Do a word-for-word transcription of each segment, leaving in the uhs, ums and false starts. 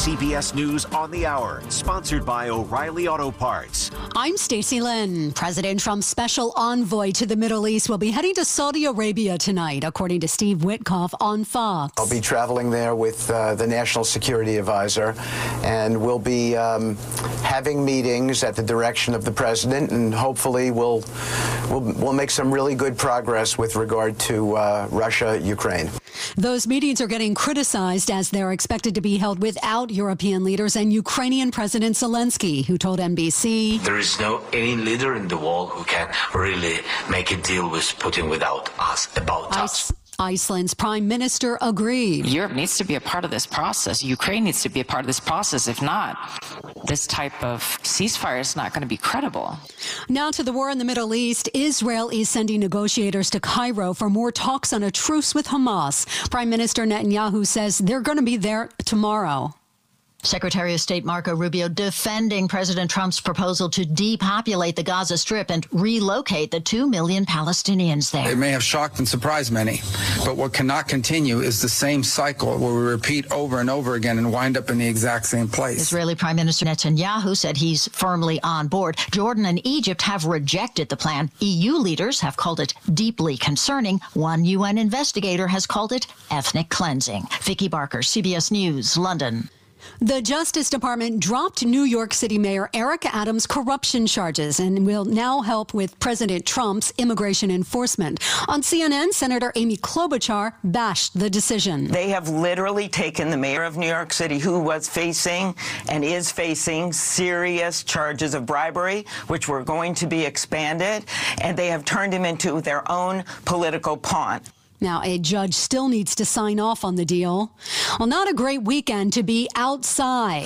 C B S News on the Hour, sponsored by O'Reilly Auto Parts. I'm Stacey Lynn. President Trump's special envoy to the Middle East will be heading to Saudi Arabia tonight, according to Steve Witkoff on Fox. I'll be traveling there with uh, the National Security Advisor, and we'll be um, having meetings at the direction of the president, and hopefully we'll we'll, we'll make some really good progress with regard to uh, Russia, Ukraine. Those meetings are getting criticized as they're expected to be held without European leaders and Ukrainian President Zelensky, who told N B C, "There is no any leader in the world who can really make a deal with Putin without us, about I- us." Iceland's prime minister agreed. Europe needs to be a part of this process. Ukraine needs to be a part of this process. If not, this type of ceasefire is not going to be credible. Now to the war in the Middle East. Israel is sending negotiators to Cairo for more talks on a truce with Hamas. Prime Minister Netanyahu says they're going to be there tomorrow. Secretary of State Marco Rubio defending President Trump's proposal to depopulate the Gaza Strip and relocate the two million Palestinians there. It may have shocked and surprised many, but what cannot continue is the same cycle where we repeat over and over again and wind up in the exact same place. Israeli Prime Minister Netanyahu said he's firmly on board. Jordan and Egypt have rejected the plan. E U leaders have called it deeply concerning. One U N investigator has called it ethnic cleansing. Vicky Barker, C B S News, London. The Justice Department dropped New York City Mayor Eric Adams' corruption charges and will now help with President Trump's immigration enforcement. On C N N, Senator Amy Klobuchar bashed the decision. They have literally taken the mayor of New York City, who was facing and is facing serious charges of bribery, which were going to be expanded, and they have turned him into their own political pawn. Now, a judge still needs to sign off on the deal. Well, not a great weekend to be outside.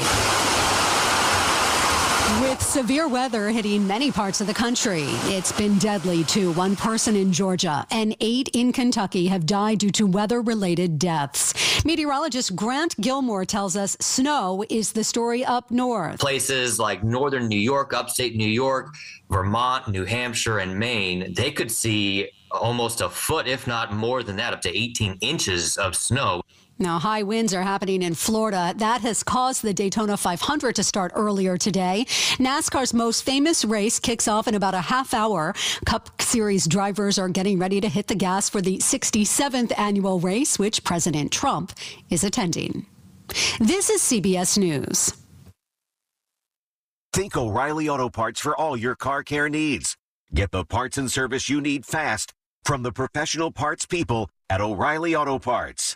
With severe weather hitting many parts of the country, it's been deadly too. One person in Georgia and eight in Kentucky have died due to weather-related deaths. Meteorologist Grant Gilmore tells us snow is the story up north. Places like northern New York, upstate New York, Vermont, New Hampshire, and Maine, they could see almost a foot, if not more than that, up to eighteen inches of snow. Now, high winds are happening in Florida. That has caused the Daytona five hundred to start earlier today. NASCAR's most famous race kicks off in about a half hour. Cup Series drivers are getting ready to hit the gas for the sixty-seventh annual race, which President Trump is attending. This is C B S News. Think O'Reilly Auto Parts for all your car care needs. Get the parts and service you need fast from the professional parts people at O'Reilly Auto Parts.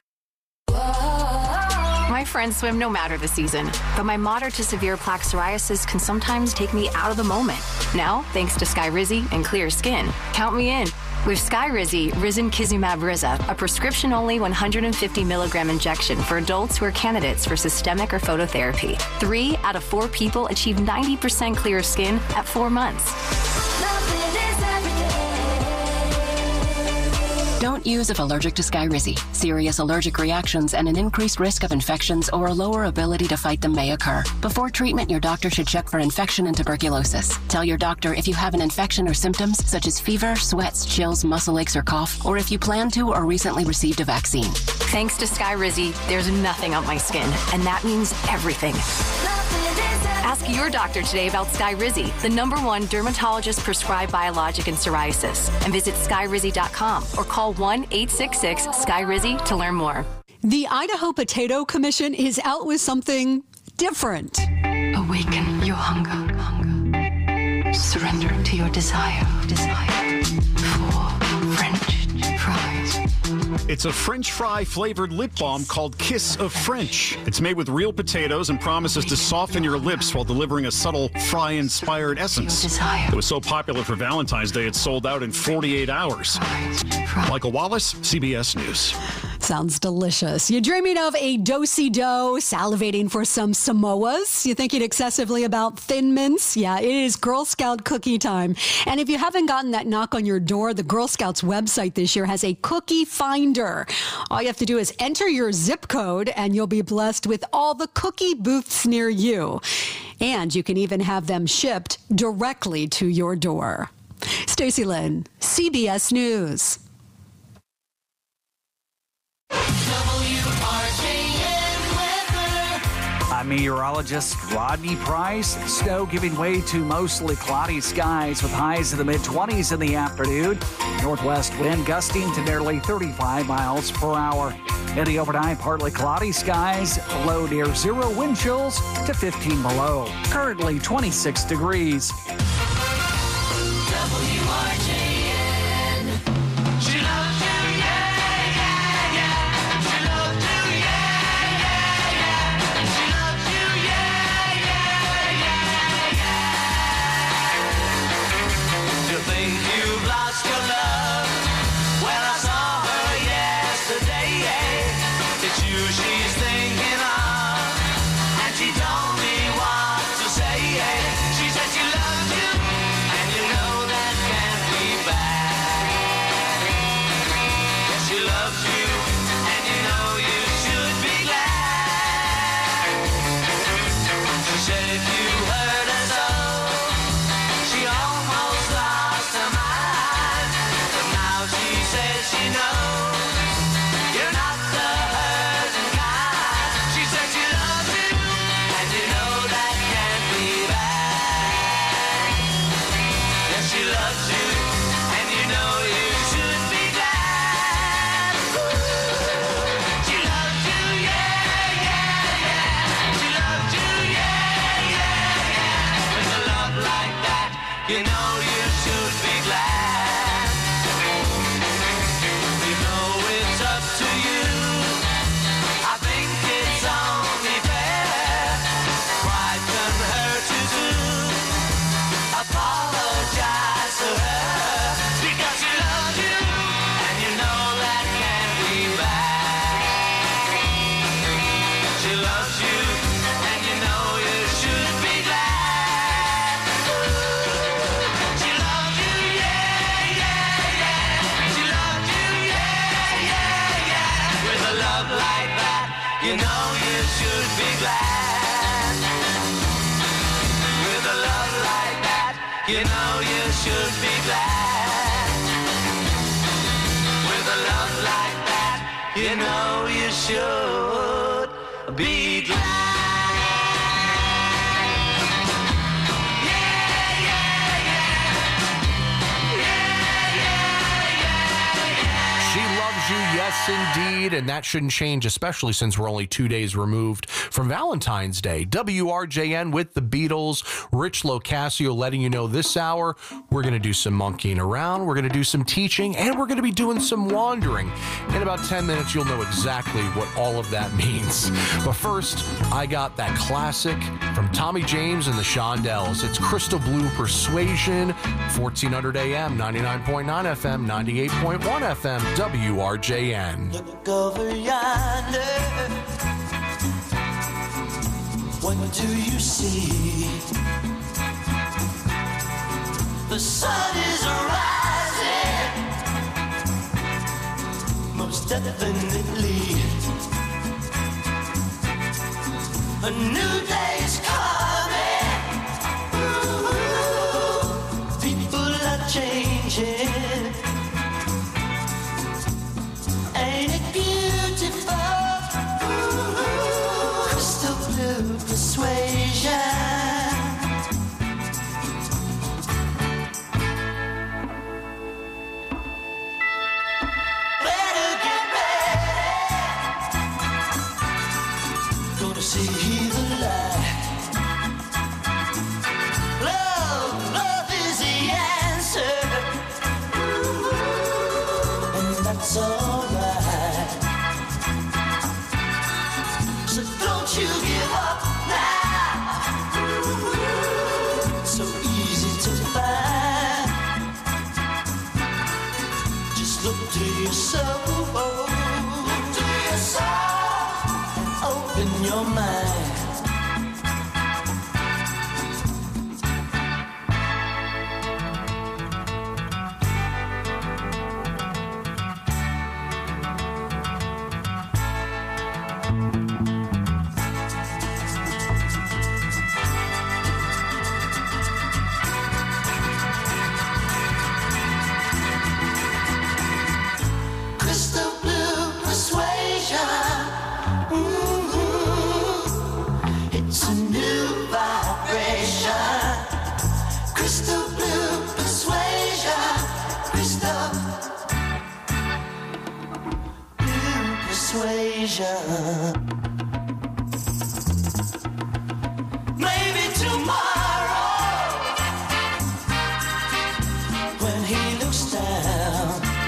My friends swim no matter the season, but my moderate to severe plaque psoriasis can sometimes take me out of the moment. Now, thanks to Skyrizi and clear skin, count me in. With Skyrizi, Risankizumab Riza, a prescription-only one hundred fifty milligram injection for adults who are candidates for systemic or phototherapy. Three out of four people achieve ninety percent clear skin at four months. Don't use if allergic to Skyrizi. Serious allergic reactions and an increased risk of infections or a lower ability to fight them may occur. Before treatment, your doctor should check for infection and tuberculosis. Tell your doctor if you have an infection or symptoms such as fever, sweats, chills, muscle aches, or cough, or if you plan to or recently received a vaccine. Thanks to Skyrizi, there's nothing on my skin, and that means everything. Ask your doctor today about Skyrizi, the number one dermatologist-prescribed biologic in psoriasis, and visit skyrizi dot com or call one eight six six Skyrizi to learn more. The Idaho Potato Commission is out with something different. Awaken your hunger. hunger. Surrender to your desire. Desire for French fries. It's a French fry flavored lip balm called Kiss of French. It's made with real potatoes and promises to soften your lips while delivering a subtle fry-inspired essence. It was so popular for Valentine's Day, it sold out in forty-eight hours. Michael Wallace, C B S News. Sounds delicious. You dreaming of a do-si-do, salivating for some Samoas? You thinking excessively about Thin Mints? Yeah, it is Girl Scout cookie time. And if you haven't gotten that knock on your door, the Girl Scouts website this year has a cookie finder. All you have to do is enter your zip code and you'll be blessed with all the cookie booths near you. And you can even have them shipped directly to your door. Stacey Lynn, C B S News. I'm meteorologist Rodney Price. Snow giving way to mostly cloudy skies with highs in the mid-twenties in the afternoon. Northwest wind gusting to nearly thirty-five miles per hour. In the overnight, partly cloudy skies, low near zero, wind chills to fifteen below. Currently twenty-six degrees. W R J N. She loves you, yeah, yeah, yeah. She loves you, yeah, yeah, yeah. She loves you, yeah, yeah, yeah, yeah. You think you've lost your love? Well, I saw her yesterday. It's you she's thinking of, and she told me what to say. She said she loves you, and you know that can't be bad. Yes, she loves you, and you know you should be glad. She said if you hurt her so, she almost lost her mind. But now she says she knows you're not the hurting kind. She said she loves you, and you know that can't be bad. Yes, she loves you, and you know you should be glad. She loves you, yeah, yeah, yeah. She loves you, yeah, yeah, yeah. With a love like that, you know you should be glad. You know it's up to you. I think it's only fair. Pride can hurt you too. Apologize to her because she loves you, and you know that can't be bad. She loves you, and you know you should be glad. She loves you, yeah, yeah, yeah. She loves you, yeah, yeah, yeah. With a love like that, you know you should be glad. With a love like that, you know you should be glad. With a love like that, you know you should be glad. She loves you, yes, indeed, and that shouldn't change, especially since we're only two days removed from Valentine's Day. W R J N with the Beatles. Rich Locascio letting you know this hour we're going to do some monkeying around, we're going to do some teaching, and we're going to be doing some wandering. In about ten minutes, you'll know exactly what all of that means. But first, I got that classic from Tommy James and the Shondells. It's Crystal Blue Persuasion, fourteen hundred A M, ninety-nine point nine F M, ninety-eight point one F M, W R J N. Look over yonder. What do you see? The sun is rising, most definitely. A new day is coming. Ooh, people are changing. Ain't it beautiful? Ooh, crystal blue persuasion. Better get ready. Gonna see the light. Love, love is the answer. Ooh, and that's alright. So don't you give up now. Ooh, so easy to find. Just look to yourself. Look to yourself and open your mind. persuasion. Maybe tomorrow, when he looks down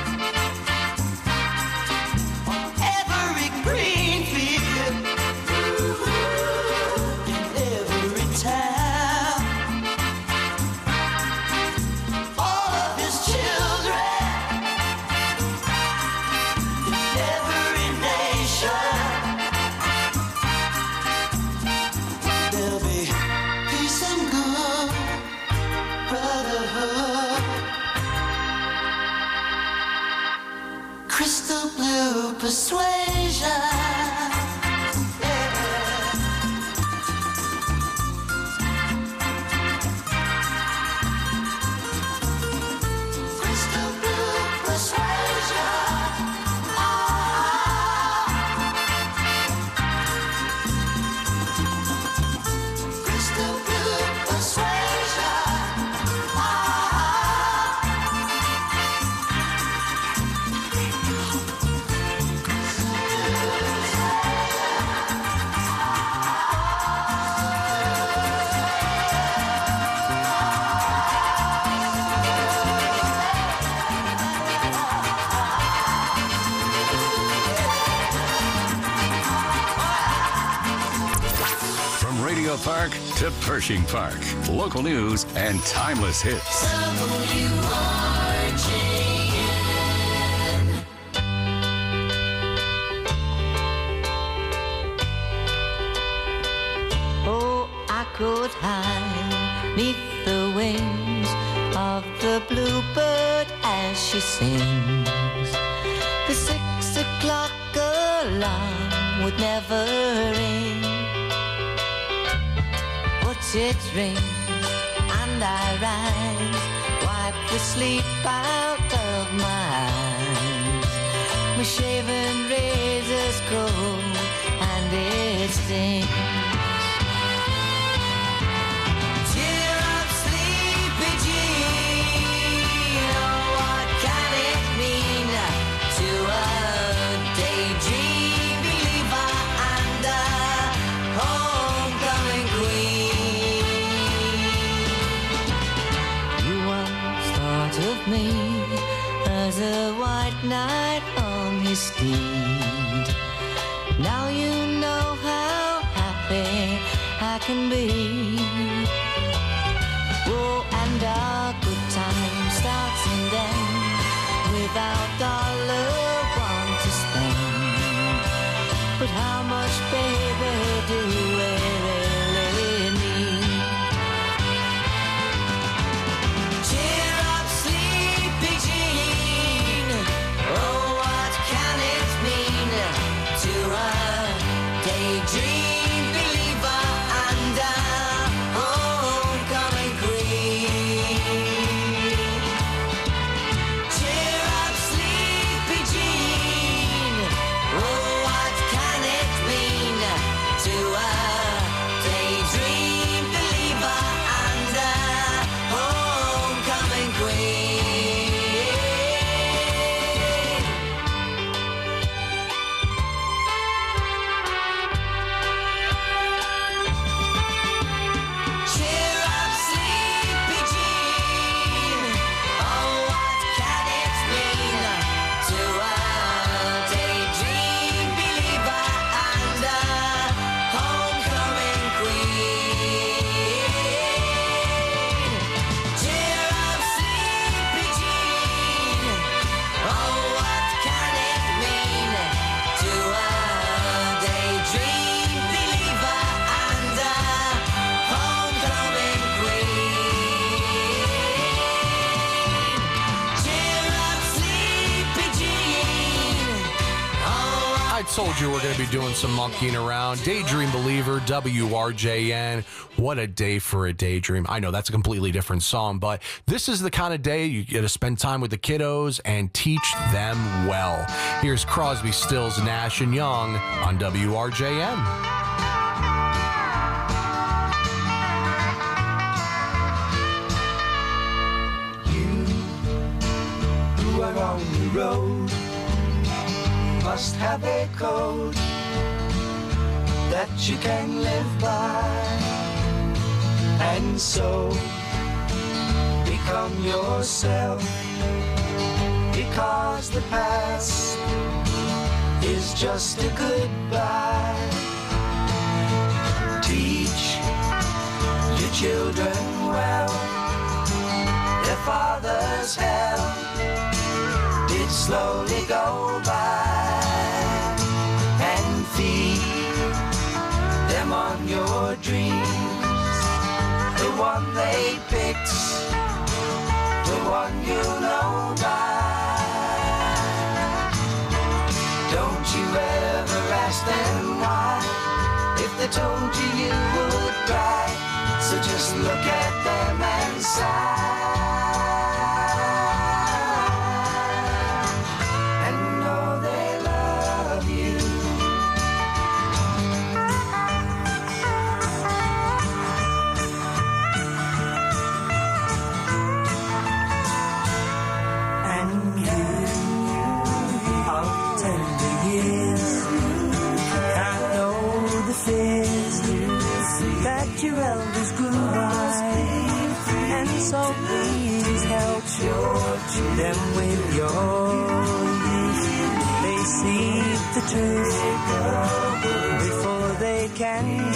on every green field in every town, all of his children in every nation, there'll be peace and good brotherhood. Crystal blue persuasion. Crystal blue persuasion. Crystal blue persuasion. From Radio Park to Pershing Park, local news and timeless hits. Oh, I could hide neath the wings of the bluebird as she sings. The six o'clock alarm would never ring, but it rings and I rise, wipe the sleep out of my eyes. My shaven razor's cold and it stings. Cheer up, sleepy Jean. Oh, what can it mean to a daydream believer and a homecoming queen? You once thought of me as a white knight on his steed. Now you know how happy I can be. Oh, and our good time starts and ends without dollar one to spend. But how much, baby, do we really need? Cheer up, sleepy Jean. Oh, what can it mean to a daydream believer and a homecoming queen? Cheer up, sleepy Jean. Oh, what can it mean to a daydream believer and a homecoming queen? Cheer up, sleepy Jean. Oh, what can it mean to a daydream believer and a homecoming queen? Cheer up, sleepy Jean. Oh, what can it mean to a daydream believer and a homecoming queen? Cheer up, sleepy Jean. Oh, I told you we're going to be doing some monkeying around. Daydream Believer, W R J N. What a day for a daydream. I know that's a completely different song, but this is the kind of day you get to spend time with the kiddos and teach them well. Here's Crosby, Stills, Nash and Young on W R J N. who are on the road, but must have a code that you can live by, and so become yourself, because the past is just a goodbye. Teach your children well, their father's hell did slowly go by, and feed them on your dreams, the one they picked, the one you know by. Don't you ever ask them why, if they told you you would cry, so just look at them and sigh. Your elders grew by, and so please help them with your youth. They seek the truth before they can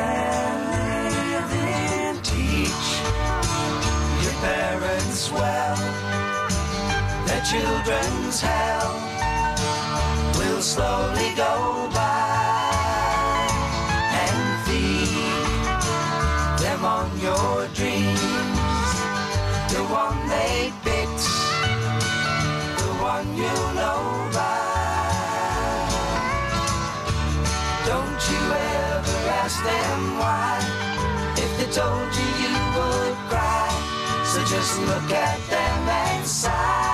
die. Teach your parents well, their children's hell will slowly go by. On your dreams, the one they picked, the one you know by. Don't you ever ask them why, if they told you you would cry, so just look at them and sigh.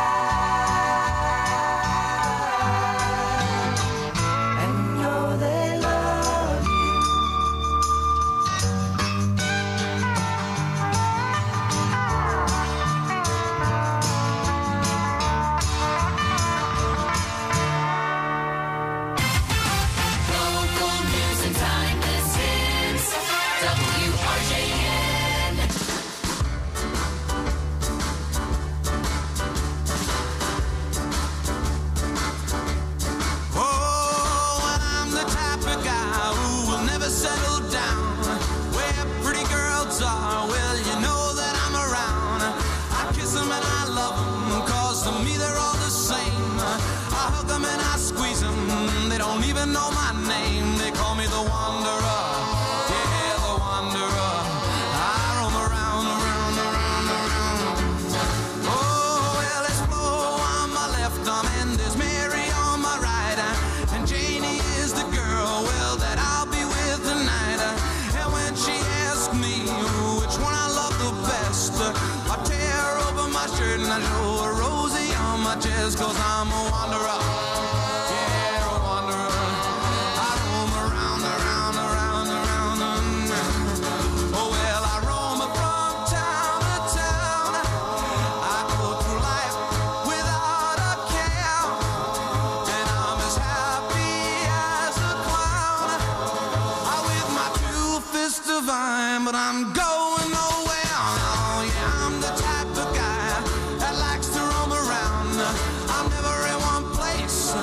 Cause I'm a wanderer, yeah, a wanderer. I roam around, around, around, around, around. Oh well, I roam from town to town. I go through life without a care, and I'm as happy as a clown. I with my two fists divine, but I'm going nowhere. Oh yeah, I'm the type of guy that likes to roam around. I'm never in one place,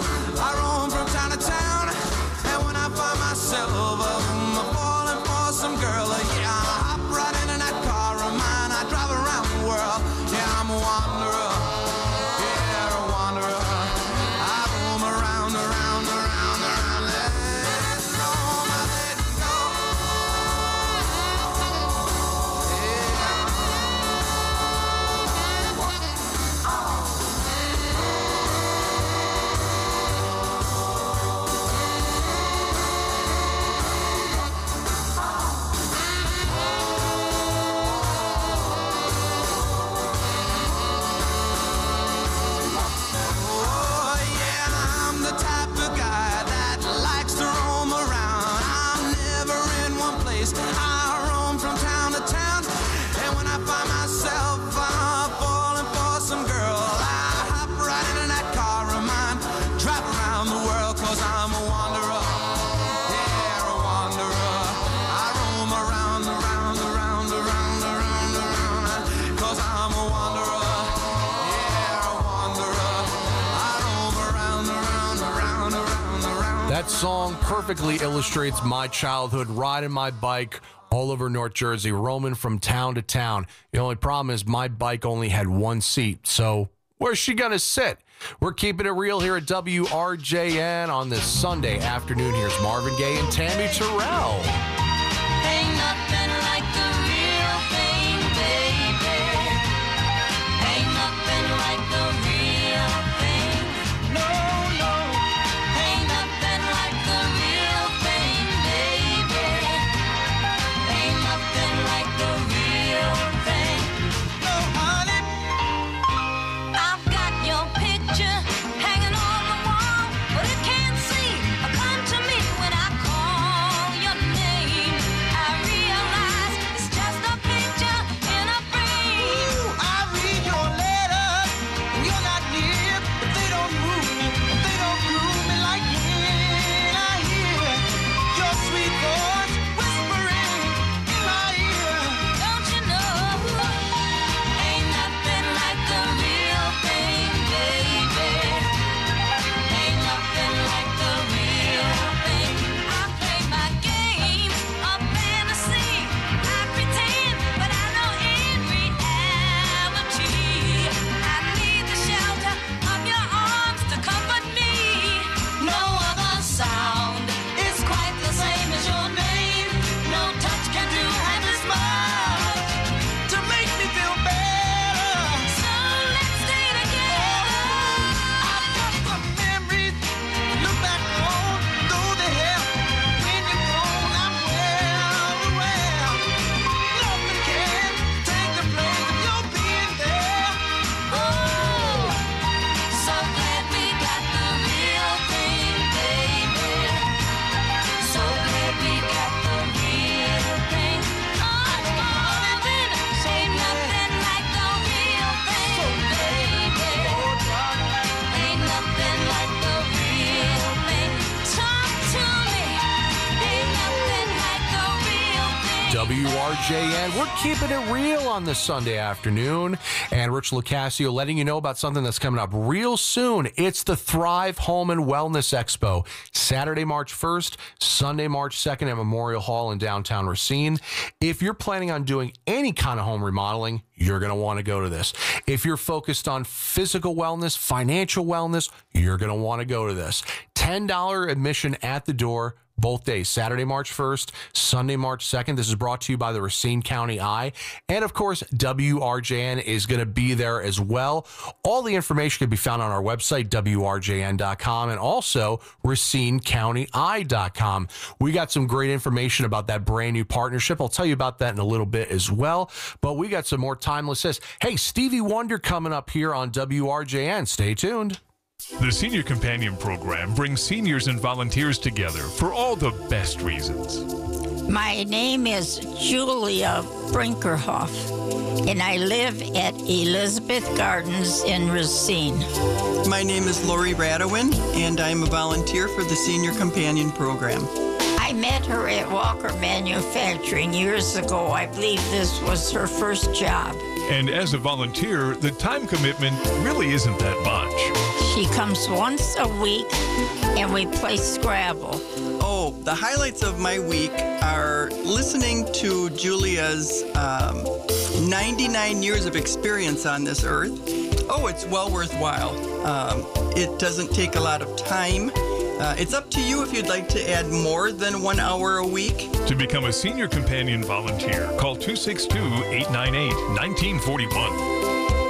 That song perfectly illustrates my childhood, riding my bike all over North Jersey, roaming from town to town. The only problem is my bike only had one seat, so where's she going to sit? We're keeping it real here at W R J N on this Sunday afternoon. Here's Marvin Gaye and Tammy Terrell. Ain't nothing like the real thing, baby. Ain't nothing like the real thing. No, no. Ain't nothing like the real thing, baby. Ain't nothing like the real thing. No, honey. I've got your picture hanging on the wall, but it can't see or come to me when I call your name. I realize it's just a picture in a frame. Ooh, I read your letters when you're not near, but they don't move me, they don't groove me like when I hear your sweet voice whispering in my ear. Don't you know? Ain't nothing like the real thing, baby. Ain't nothing like the real thing. I play my game of fantasy. I pretend, but I know in reality I need the shelter of your arms to comfort me. No other sound is quite the same as your name. No touch can do half as much to make me feel better. So let's stay together. I've got some memories to look back on, though they help. When you're gone, I'm well aware. Nothing can take the place of your being there. Oh, so glad we got the real thing, baby. So glad we got the real thing. Oh, Marvin, ain't nothing like the real thing, baby. Ain't nothing like the real thing. Talk to me. Ain't nothing like the real thing. W R J N. We're keeping it real on this Sunday afternoon. And Rich Lucasio letting you know about something that's coming up real soon. It's the Thrive Home and Wellness Expo. Saturday, March first, Sunday, March second at Memorial Hall in downtown Racine. If you're planning on doing any kind of home remodeling, you're going to want to go to this. If you're focused on physical wellness, financial wellness, you're going to want to go to this. ten dollars admission at the door. Both days, Saturday, March first, Sunday, March second. This is brought to you by the Racine County Eye. And, of course, W R J N is going to be there as well. All the information can be found on our website, W R J N dot com, and also Racine County Eye dot com. We got some great information about that brand new partnership. I'll tell you about that in a little bit as well. But we got some more timeless hits. Hey, Stevie Wonder coming up here on W R J N. Stay tuned. The Senior Companion Program brings seniors and volunteers together for all the best reasons. My name is Julia Brinkerhoff, and I live at Elizabeth Gardens in Racine. My name is Lori Radowin, and I'm a volunteer for the Senior Companion Program. I met her at Walker Manufacturing years ago. I believe this was her first job. And as a volunteer, the time commitment really isn't that much. She comes once a week, and we play Scrabble. Oh, the highlights of my week are listening to Julia's um, ninety-nine years of experience on this earth. Oh, it's well worthwhile. Um, it doesn't take a lot of time. Uh, it's up to you if you'd like to add more than one hour a week. To become a Senior Companion volunteer, call two six two, eight nine eight, one nine four one.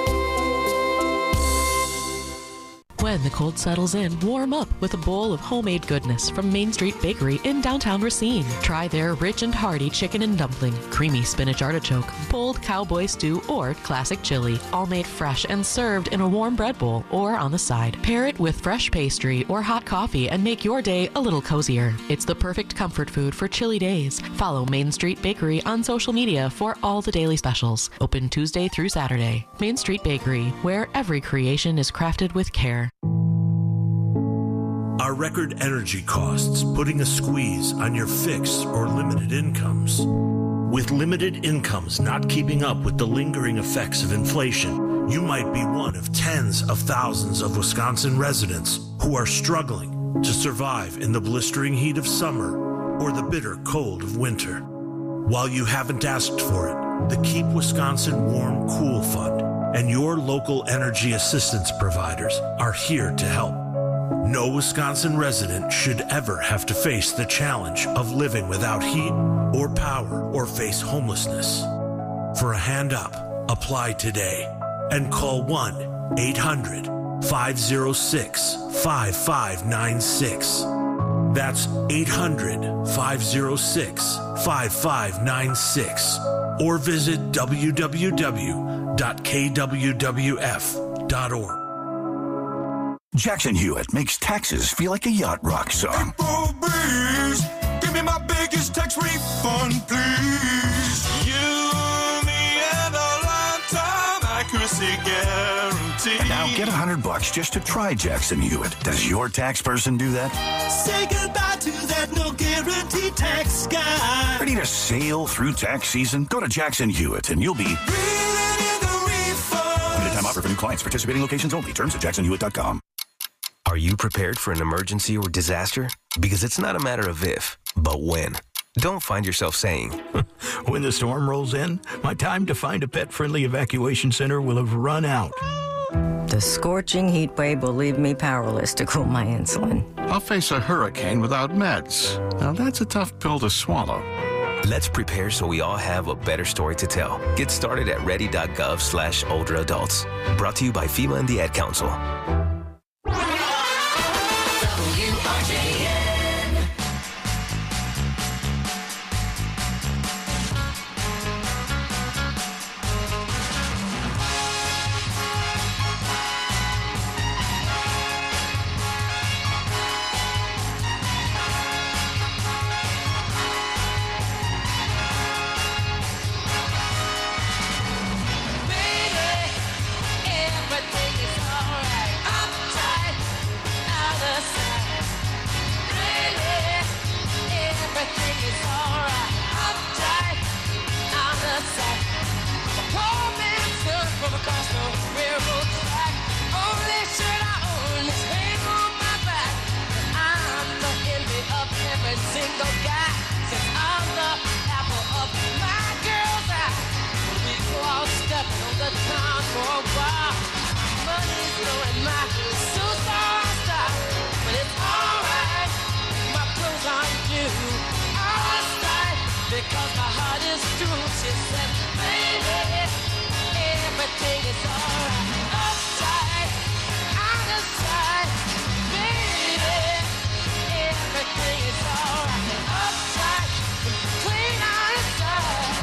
When the cold settles in, warm up with a bowl of homemade goodness from Main Street Bakery in downtown Racine. Try their rich and hearty chicken and dumpling, creamy spinach artichoke, bold cowboy stew, or classic chili, all made fresh and served in a warm bread bowl or on the side. Pair it with fresh pastry or hot coffee and make your day a little cozier. It's the perfect comfort food for chilly days. Follow Main Street Bakery on social media for all the daily specials. Open Tuesday through Saturday. Main Street Bakery, where every creation is crafted with care. Are record energy costs putting a squeeze on your fixed or limited incomes? With limited incomes not keeping up with the lingering effects of inflation, you might be one of tens of thousands of Wisconsin residents who are struggling to survive in the blistering heat of summer or the bitter cold of winter. While you haven't asked for it, the Keep Wisconsin Warm Cool Fund and your local energy assistance providers are here to help. No Wisconsin resident should ever have to face the challenge of living without heat or power or face homelessness. For a hand up, apply today and call one eight hundred five oh six five five nine six. That's eight hundred five oh six five five nine six. Or visit w w w dot k w w f dot org. Jackson Hewitt makes taxes feel like a yacht rock song. Oh, please, give me my biggest tax refund, please. You, me, and a lifetime accuracy guarantee. And now get a hundred bucks just to try Jackson Hewitt. Does your tax person do that? Say goodbye to that no guarantee tax guy. Ready to sail through tax season? Go to Jackson Hewitt and you'll be Limited time offer for new clients. Participating locations only. Terms at jackson hewitt dot com. Are you prepared for an emergency or disaster? Because it's not a matter of if, but when. Don't find yourself saying, when the storm rolls in, my time to find a pet-friendly evacuation center will have run out. The scorching heat wave will leave me powerless to cool my insulin. I'll face a hurricane without meds. Now that's a tough pill to swallow. Let's prepare so we all have a better story to tell. Get started at ready.gov slash older adults. Brought to you by FEMA and the Ad Council. W R J N. Single guy, since I'm the apple of my girl's eye. We go out stepping on the town for a while. Money's blowing my superstar style, but it's alright. My clothes aren't due. I'll style because my heart is true. She said, baby, everything is alright. Upside, out of sight, baby, everything is alright. Upside, clean out of sight.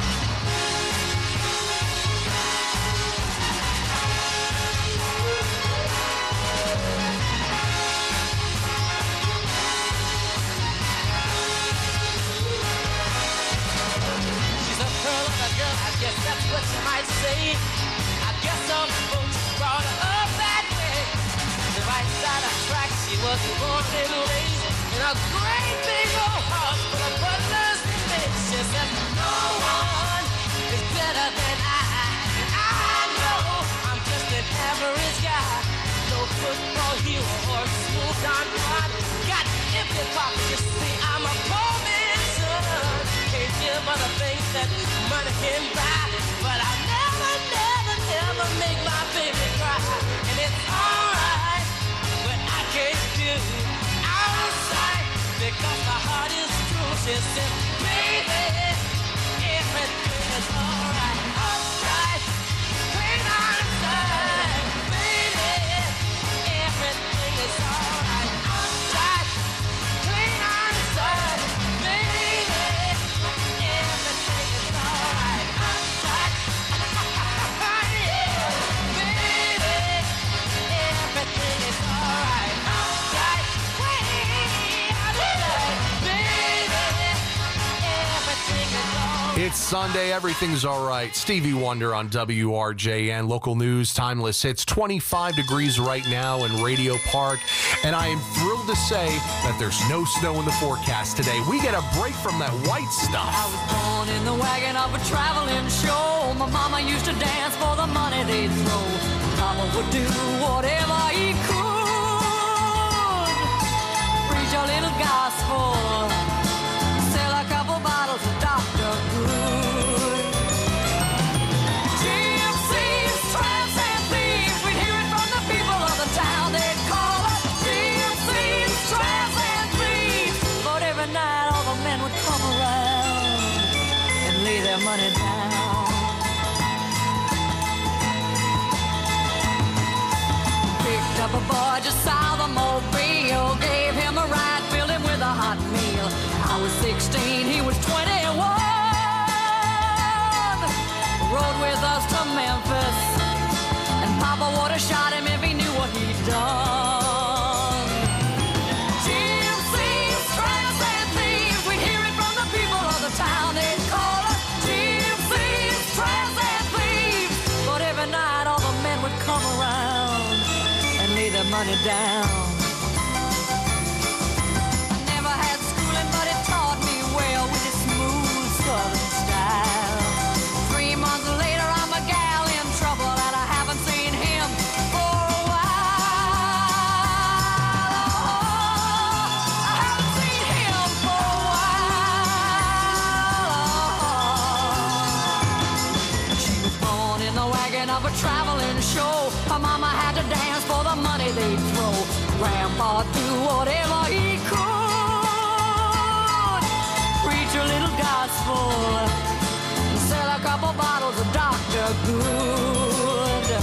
She's a pearl of a girl, I guess that's what you might say. I guess some folks brought her up that way. The right side of track, she was born and raised in a great big old house full of brothers and mates. She said, no one is better than I. And I know I'm just an average guy. No football hero or school Don Juan. Got empty pockets, you see, I'm a poor man's son. Can't give other things that money can buy. But I'll never, never, never make my baby cry. And it's alright, but I can't do outside because my heart is true. She said, baby, everything is alright. Outside, clean outside, baby, everything is alright. Outside, clean outside, baby, everything is alright. Outside, yeah, baby, everything is alright. Outside, way outside, baby, everything is alright. It's Sunday. Everything's all right. Stevie Wonder on W R J N. Local news, timeless hits. twenty-five degrees right now in Radio Park. And I am thrilled to say that there's no snow in the forecast today. We get a break from that white stuff. I was born in the wagon of a traveling show. My mama used to dance for the money they'd throw. Papa would do whatever he could. boy just south of Mobile. Gave him a ride, filled him with a hot meal. I was sixteen, he was twenty-one. Rode with us to Memphis, and Papa would have shot him if he knew what he'd done. Gypsies, tramps, and thieves, we hear it from the people of the town. They call us gypsies, tramps, and thieves. But every night all the men would come around and lay their money down. I never had schooling, but it taught me well with its smooth southern style. Three months later, I'm a gal in trouble, and I haven't seen him for a while. I haven't seen him for a while. She was born in the wagon of a traveling show. Her mama had to dance for the money they'd throw. Grandpa do whatever he could, preach a little gospel, sell a couple bottles of Doctor Good.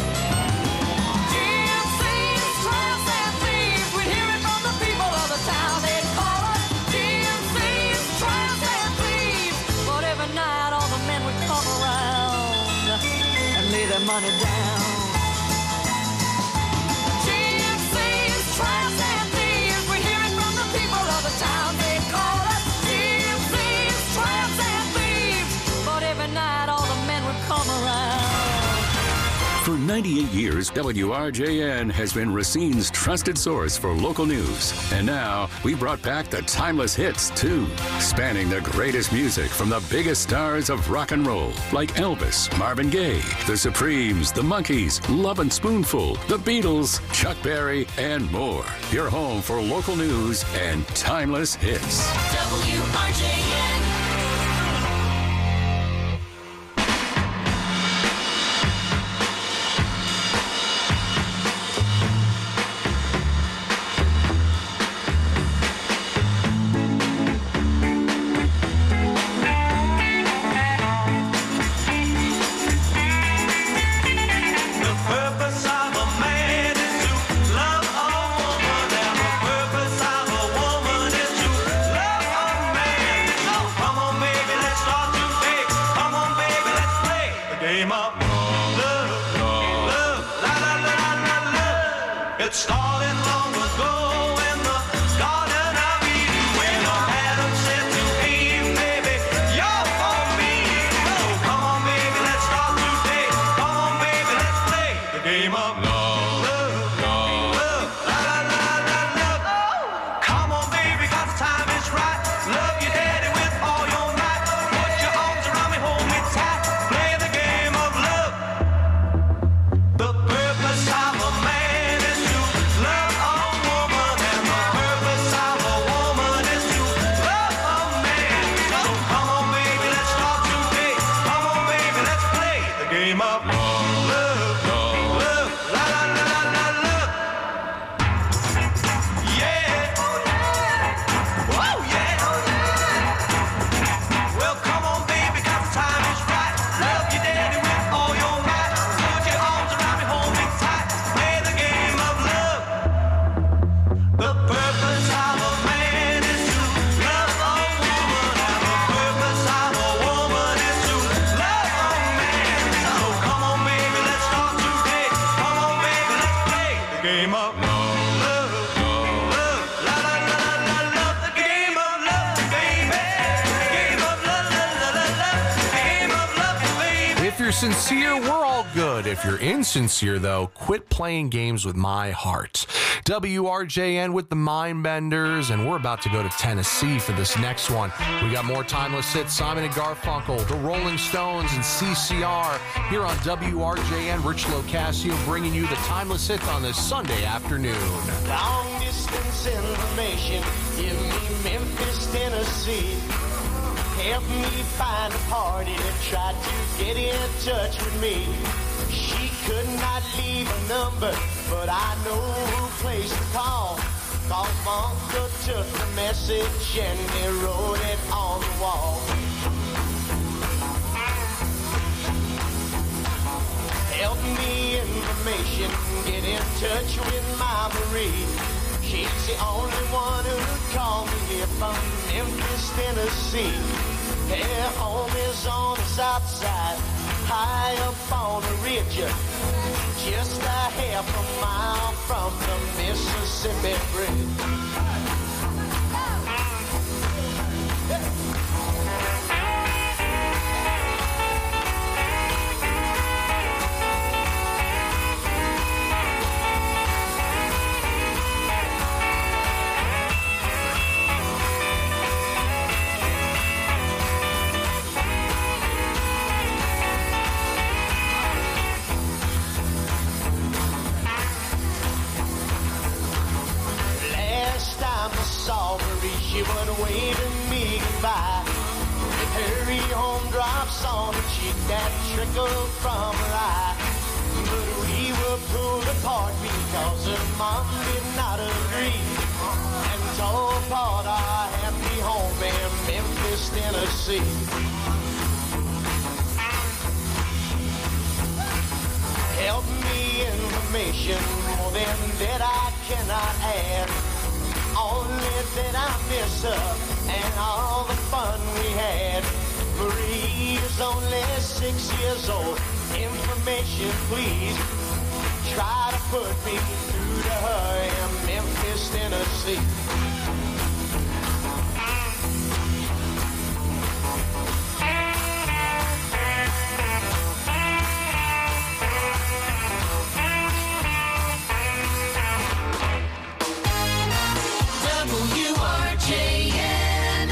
Gypsies, tramps, and thieves, we hear it from the people of the town. They'd call us gypsies, tramps, and thieves. But every night all the men would come around and lay their money down. Gypsies, tramps, and thieves, we hear it from the people of the town. They'd call us gypsies, tramps, and thieves. But every night all the men would come around. For ninety-eight years, W R J N has been Racine's trusted source for local news. And now, we brought back the timeless hits, too, spanning the greatest music from the biggest stars of rock and roll, like Elvis, Marvin Gaye, The Supremes, The Monkees, Love and Spoonful, The Beatles, Chuck Berry, and more. Your home for local news and timeless hits. W R J N. It started long ago in the Garden of Eden when Adam said to Eve, baby, you're for me. So come on, baby, let's start today. Come on, baby, let's play the game of love, love, love, la la la la love. Come on, baby, 'cause the time is right. Love your daddy with all your might. Put your arms around me, hold me tight. Play the game of love. The purpose of a man is to love a woman, and the purpose of a woman is to love a man. So come on, baby, let's start today. Come on, baby, let's play the game of love, love, love, la la la la la love. Yeah, oh yeah, oh yeah. Well, come on, baby, 'cause the time is right. Love your daddy with all your might. Put your arms around me, hold me tight. Play the game of love. The purpose of a man is to love a woman, and the purpose of a woman is to love a man. So come on, baby, let's start today. Come on, baby, let's play the game of love, love, love, la la la la love. The game of love, baby. The game of love, la la la la. The game of love, baby. If you're sincere, we're all good. If you're insincere, though, quit playing games with my heart. W R J N with the Mindbenders, and we're about to go to Tennessee for this next one. We got more timeless hits, Simon and Garfunkel, the Rolling Stones, and C C R here on W R J N. Rich Locascio bringing you the timeless hits on this Sunday afternoon. Long distance information, give me Memphis, Tennessee. Help me find a party that tried to get in touch with me. She could not leave a number, but I know who place to call. Cause my uncle took the message and he wrote it on the wall. Help me in the information, get in touch with my Marie. She's the only one who called me here from Memphis, Tennessee. Her home is on the south side, high up on the ridge, just a half a mile from the Mississippi Bridge. She would wave at me goodbye. With her home drops on her cheek that trickled from her eye. But we were pulled apart because her mom did not agree and tore apart our happy home in Memphis, Tennessee. Help me information, more than that I cannot add. Only that I miss her and all the fun we had. Marie is only six years old. Information, please. Try to put me through to her in Memphis, Tennessee. W R J N.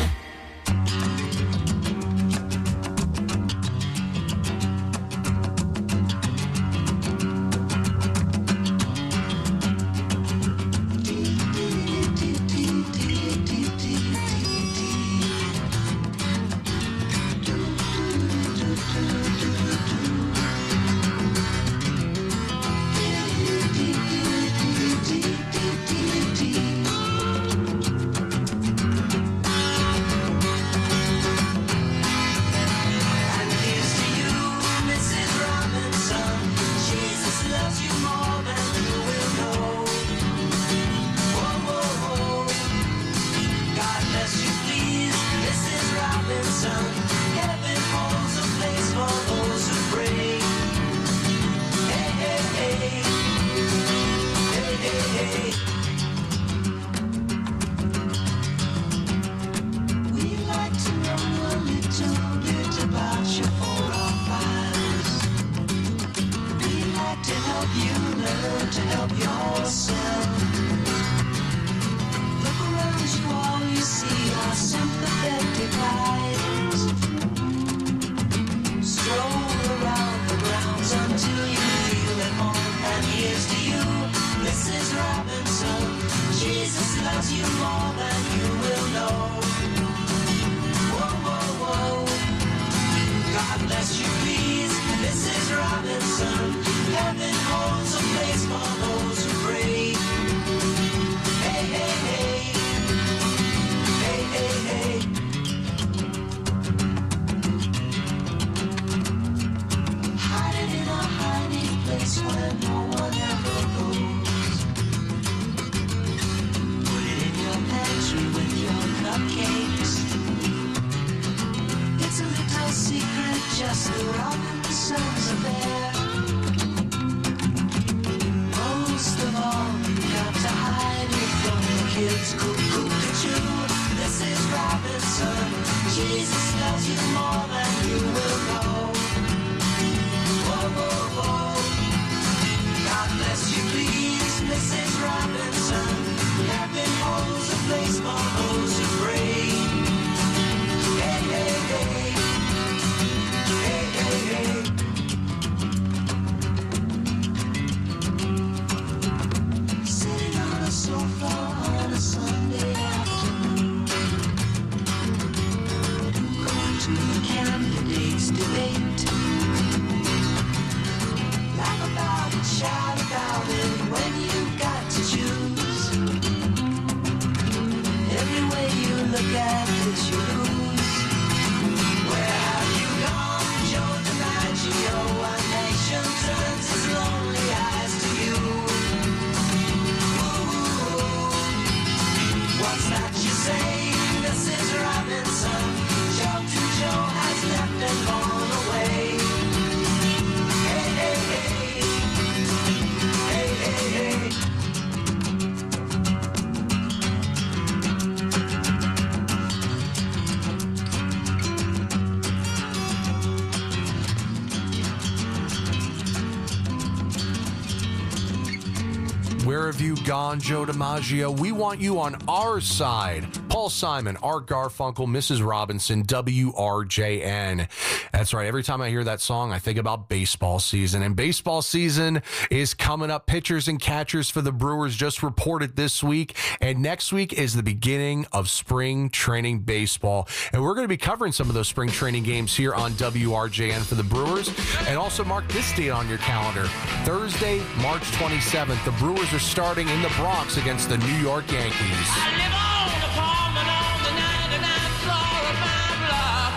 Can Where have you gone, Joe DiMaggio? We want you on our side. Paul Simon, Art Garfunkel, Missus Robinson, W R J N. That's right. Every time I hear that song, I think about baseball season. And baseball season is coming up. Pitchers and catchers for the Brewers just reported this week. And next week is the beginning of spring training baseball. And we're going to be covering some of those spring training games here on W R J N for the Brewers. And also mark this date on your calendar. Thursday, March twenty-seventh. The Brewers are starting in the Bronx against the New York Yankees. I live on the palm and on the ninety-ninth floor of my block.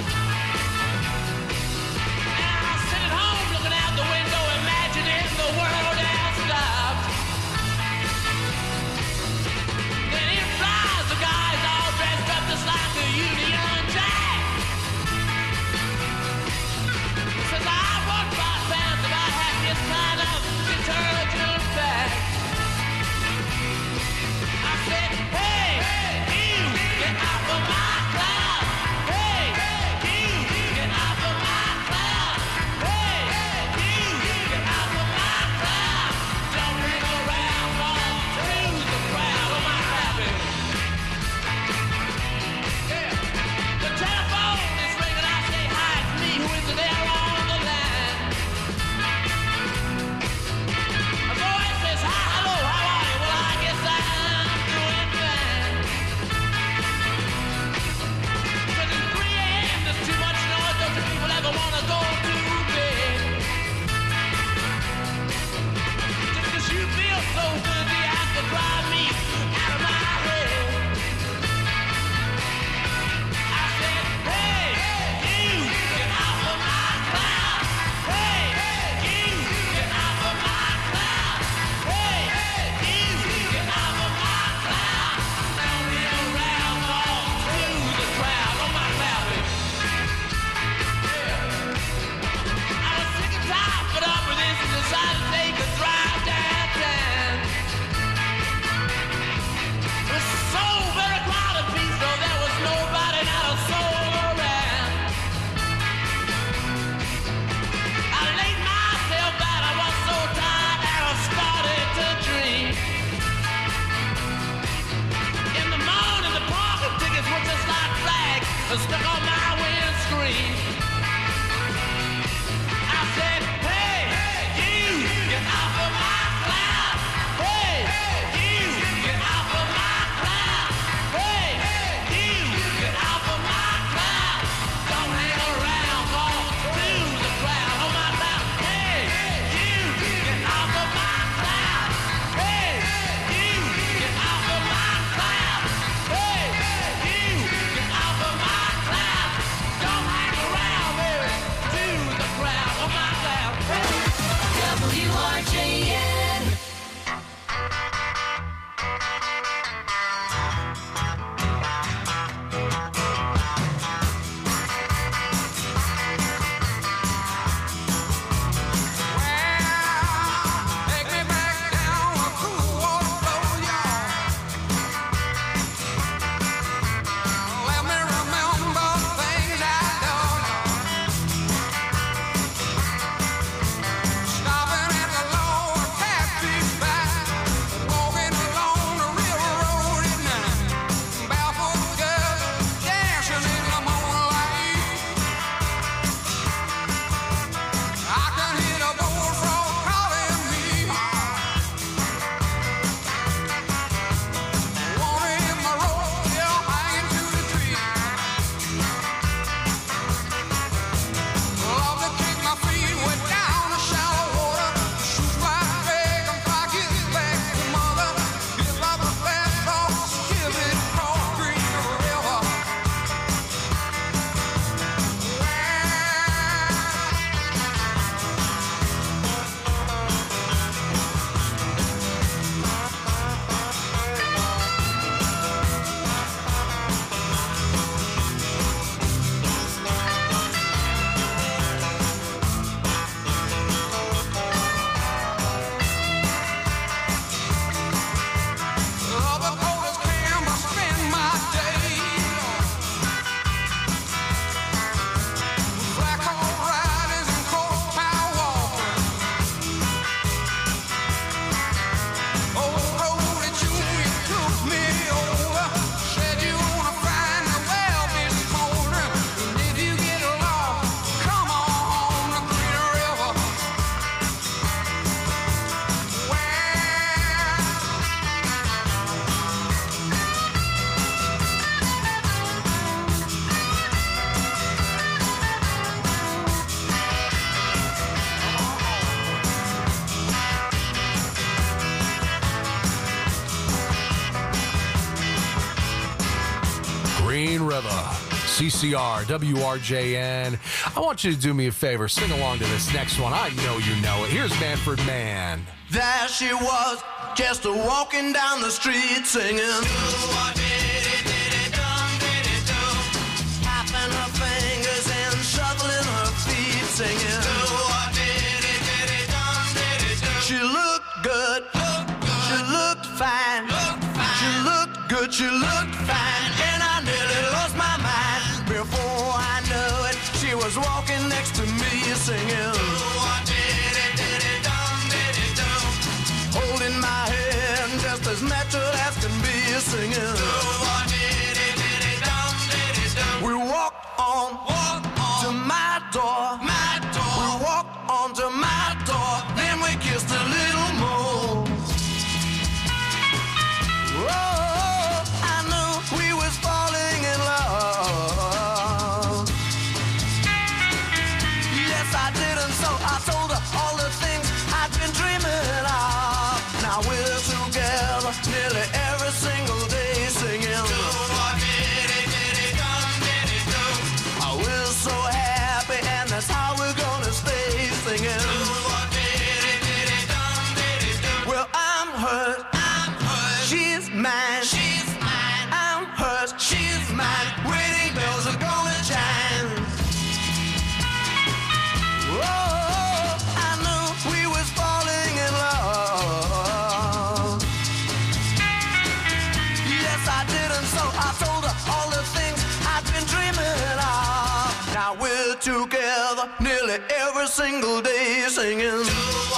And I sit at home looking out the window, imagining the world has stopped. Then in flies the guys all dressed up just like a Union Jack. Says I would buy pants if I had this kind of detergent bag. I said, hey, River. C C R, W R J N. I want you to do me a favor. Sing along to this next one. I know you know it. Here's Manfred Mann. There she was, just a walking down the street singing. Tapping her fingers and shuffling her feet singing. She looked good, she looked fine, she looked good, she looked fine, and I nearly lost my mind. Before I knew it, she was walking next to me singing. Holding my hand just as natural as can be singing. We walked on, walk on to my door, my door. We walked on to my door, then we kissed a little more. Oh, I knew we was falling in love. Yes, I did, and so I told her all the things I'd been dreaming of. Now we're together nearly every single day singing. Oh, we're so happy, and that's how we're gonna stay singing. Well, I'm hers, I'm hers. She's mine, she's mine. I'm hers, she's mine. Wedding bells are gonna chime. Oh, I knew we was falling in love. Yes, I did, and so I told her all the things I've been dreaming of. Now we're together nearly every single day singing.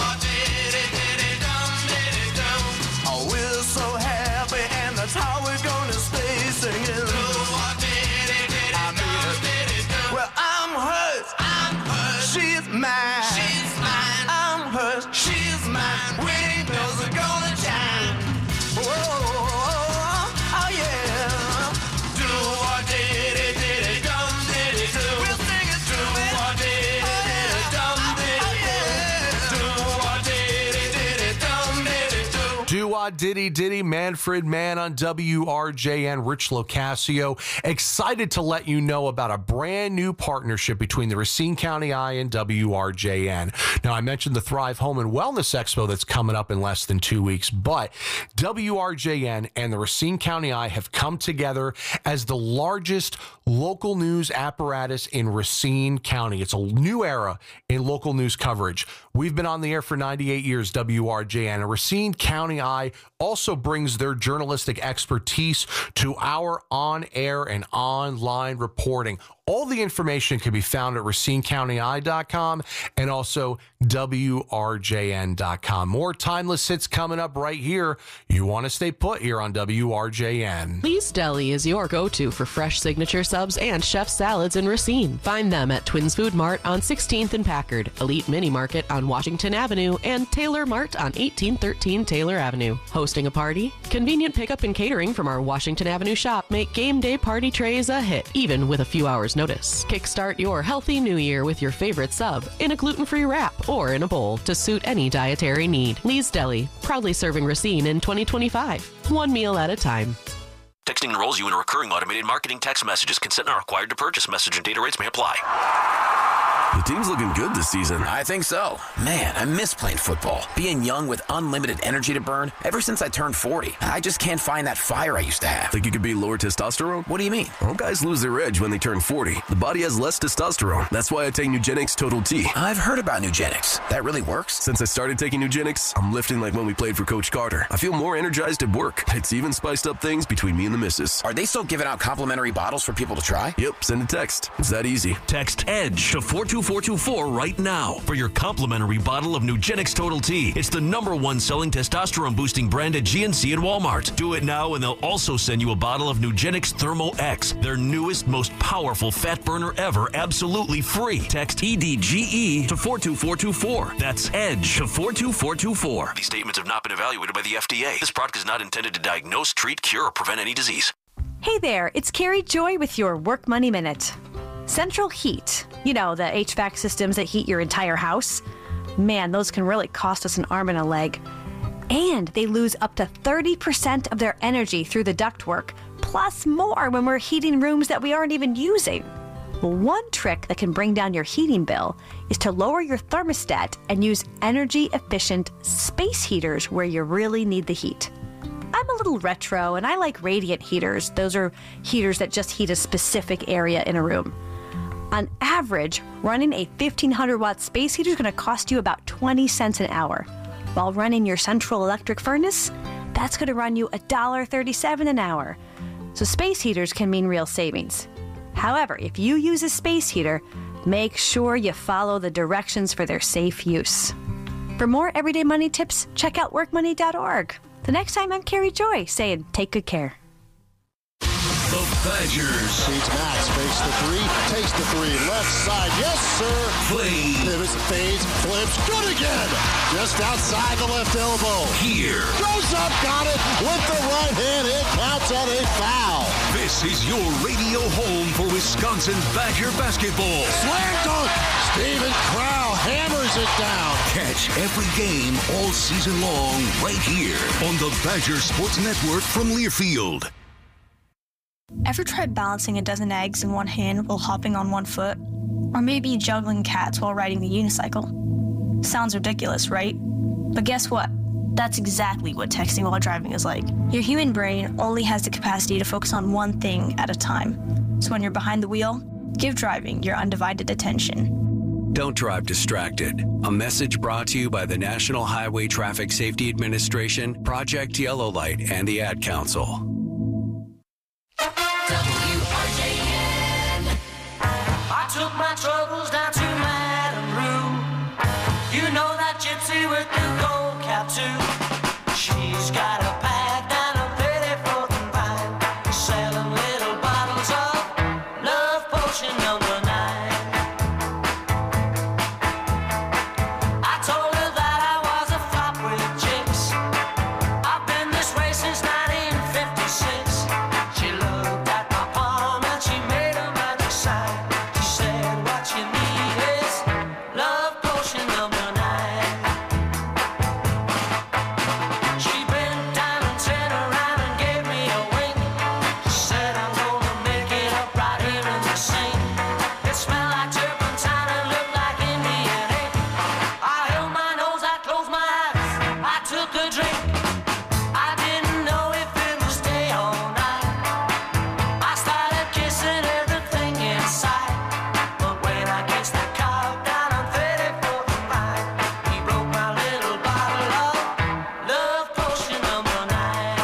Oh, we're so happy, and that's how we're gonna stay singing. I mean it. Well, I'm hers, I'm hers. She's mine, she's mine. I'm hers, she's mine. Wedding bells are gonna chime. Oh, oh yeah. Do or did it, did it, dum did it do. We'll sing it do or did it, did it, dum did it do. Do or did it, did it, dum did it do. Do-Wah Diddy Diddy, Manfred Mann on W R J N. Rich Locascio, excited to let you know about a brand new partnership between the Racine County Eye and W R J N. Now, I mentioned the Thrive Home and Wellness Expo that's coming up in less than two weeks, but W R J N and the Racine County Eye have come together as the largest local news apparatus in Racine County. It's a new era in local news coverage. We've been on the air for ninety-eight years, W R J N. And Racine County Eye also brings their journalistic expertise to our on-air and online reporting. All the information can be found at racine county eye dot com and also W R J N dot com. More timeless hits coming up right here. You want to stay put here on W R J N. Lee's Deli is your go-to for fresh signature subs and chef salads in Racine. Find them at Twins Food Mart on sixteenth and Packard, Elite Mini Market on Washington Avenue, and Taylor Mart on eighteen thirteen Taylor Avenue. Hosting a party? Convenient pickup and catering from our Washington Avenue shop make game day party trays a hit, even with a few hours notice. Kickstart your healthy new year with your favorite sub in a gluten-free wrap or in a bowl to suit any dietary need. Lee's Deli, proudly serving Racine in twenty twenty-five. One meal at a time. Texting enrolls you in a recurring automated marketing text messages. Consent not required to purchase. Message and data rates may apply. The team's looking good this season. I think so. Man, I miss playing football. Being young with unlimited energy to burn. Ever since I turned forty, I just can't find that fire I used to have. Think you could be lower testosterone? What do you mean? All guys lose their edge when they turn forty. The body has less testosterone. That's why I take Nugenix Total T. I've heard about Nugenix. That really works? Since I started taking Nugenix, I'm lifting like when we played for Coach Carter. I feel more energized at work. It's even spiced up things between me and the missus. Are they still giving out complimentary bottles for people to try? Yep, send a text. It's that easy. Text EDGE to four two four two four right now for your complimentary bottle of Nugenix Total T. It's the number one selling testosterone boosting brand at G N C and Walmart. Do it now and they'll also send you a bottle of Nugenix Thermo X, their newest, most powerful fat burner ever, absolutely free. Text E D G E to four two four two four. That's EDGE to four two four two four. These statements have not been evaluated by the F D A. This product is not intended to diagnose, treat, cure, or prevent any disease. Hey there, it's Carrie Joy with your Work Money Minute. Central heat, you know, the H V A C systems that heat your entire house. Man, those can really cost us an arm and a leg. And they lose up to thirty percent of their energy through the ductwork. plus more when we're heating rooms that we aren't even using. Well, one trick that can bring down your heating bill is to lower your thermostat and use energy-efficient space heaters where you really need the heat. I'm a little retro, and I like radiant heaters. Those are heaters that just heat a specific area in a room. On average, running a fifteen hundred watt space heater is going to cost you about twenty cents an hour. While running your central electric furnace, that's going to run you one dollar thirty-seven an hour. So space heaters can mean real savings. However, if you use a space heater, make sure you follow the directions for their safe use. For more everyday money tips, check out work money dot org. The next time, I'm Carrie Joy saying, take good care. The Badgers. Feeds Max, fakes the three, takes the three, left side, yes sir. Play. Pivots, fades, flips, good again. Just outside the left elbow. Here. Goes up, got it with the right hand. It counts on a foul. This is your radio home for Wisconsin Badger basketball. Slam dunk. Steven Crowl hammers it down. Catch every game all season long right here on the Badger Sports Network from Learfield. Ever tried balancing a dozen eggs in one hand while hopping on one foot? Or maybe juggling cats while riding the unicycle? Sounds ridiculous, right? But guess what? That's exactly what texting while driving is like. Your human brain only has the capacity to focus on one thing at a time. So when you're behind the wheel, give driving your undivided attention. Don't drive distracted. A message brought to you by the National Highway Traffic Safety Administration, Project Yellow Light, and the Ad Council. W R J N. I took my troubles down to Madame Rue. You know that gypsy with the gold cap too. She's got a bag down a thirty-fourth and Vine, selling little bottles of love potion number nine. I told her that I was a flop with chicks. I've been this way since nineteen fifty-six. She looked at my palm and she made a magic sign. She said, what you need is love potion number nine. She bent down and turned around and gave me a wink. She said, I'm gonna make it up right here in the sink. It smelled like turpentine and looked like Indian ink. I held my nose, I closed my eyes, I took a drink. I didn't know if it was day or night. I started kissing everything inside. But when I kissed the cop down on thirty-fourth and Vine, he broke my little bottle of love potion number nine.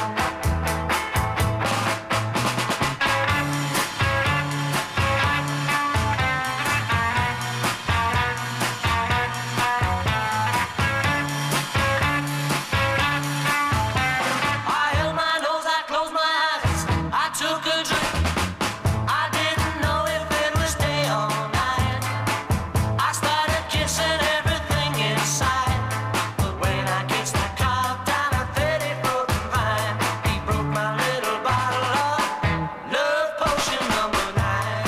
I held my nose, I closed my eyes, I took a drink. I didn't know if it was day or night. I started kissing everything inside. But when I kissed the cop down on thirty-fourth and Vine, he broke my little bottle of love potion number nine.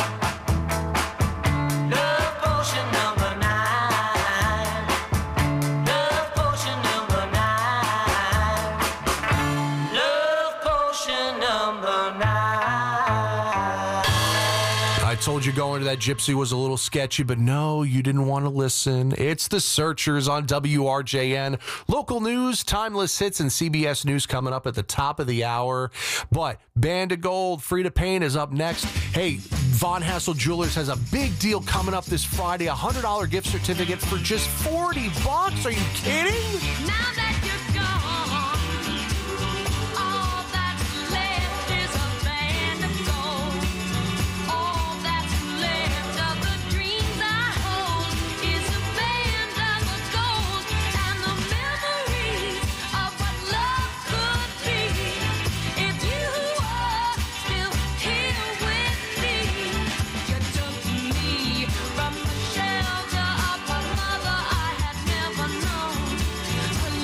Love potion number nine. Love potion number nine. Love potion number nine. I told you going to that gypsy was a little sketchy, but no, you didn't want to listen. It's The Searchers on W R J N. Local news, timeless hits, and C B S News coming up at the top of the hour. But Band of Gold, Frida Payne is up next. Hey, Von Hassel Jewelers has a big deal coming up this Friday. A one hundred dollars gift certificate for just forty bucks. Are you kidding? Now that you're gone, all that's left is a band of gold. All that's left of the dreams I hold is a band of gold and the memories of what love could be. If you were still here with me, you took me from the shelter of a mother I had never known.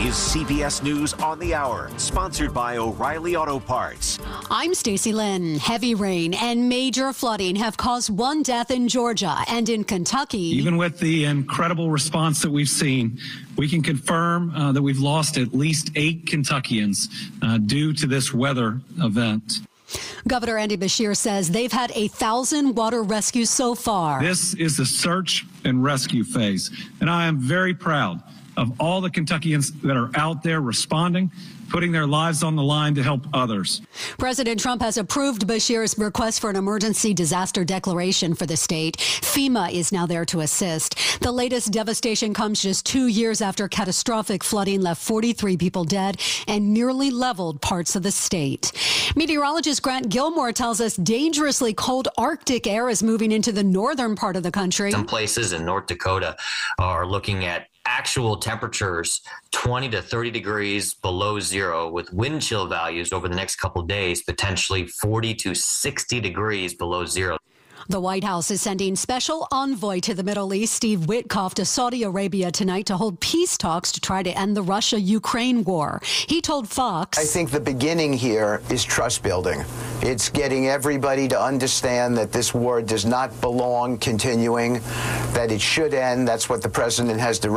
is C B S News on the Hour, sponsored by O'Reilly Auto Parts. I'm Stacey Lynn. Heavy rain and major flooding have caused one death in Georgia and in Kentucky. Even with the incredible response that we've seen, we can confirm uh, that we've lost at least eight Kentuckians uh, due to this weather event. Governor Andy Beshear says they've had a thousand water rescues so far. This is the search and rescue phase, and I am very proud of all the Kentuckians that are out there responding, putting their lives on the line to help others. President Trump has approved Beshear's request for an emergency disaster declaration for the state. FEMA is now there to assist. The latest devastation comes just two years after catastrophic flooding left forty-three people dead and nearly leveled parts of the state. Meteorologist Grant Gilmore tells us dangerously cold Arctic air is moving into the northern part of the country. Some places in North Dakota are looking at actual temperatures twenty to thirty degrees below zero, with wind chill values over the next couple of days potentially forty to sixty degrees below zero. The White House is sending special envoy to the Middle East, Steve Witkoff, to Saudi Arabia tonight to hold peace talks to try to end the Russia-Ukraine war. He told Fox, I think the beginning here is trust building. It's getting everybody to understand that this war does not belong continuing, that it should end. That's what the president has directed.